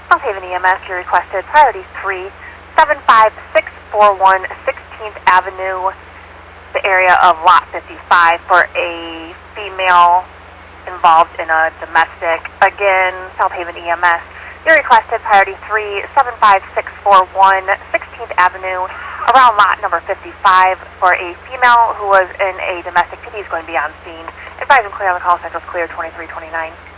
South Haven EMS, you requested priority 3, 75641 16th Avenue, the area of Lot 55 for a female involved in a domestic. Again, South Haven EMS, you requested priority 3, 75641 16th Avenue, around lot number 55 for a female who was in a domestic. PD is going to be on scene. Advise and clear on the call. Central's clear 2329.